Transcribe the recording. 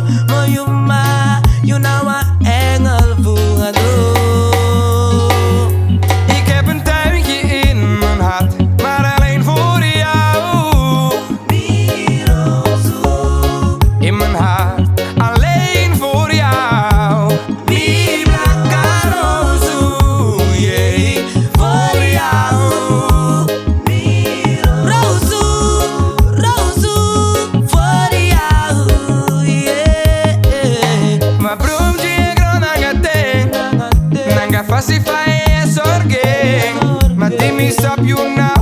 maar je nou een engel voor het Ik heb een tuintje in mijn hart, maar alleen voor jou. In mijn hart, alleen voor jou. Mi blanca roze, yeah, voor jou. Roze, voor jou, yeah. Maar broomtje ik ron aan het ding, nanga fácil fai sorging. Maar dimmi stop you now.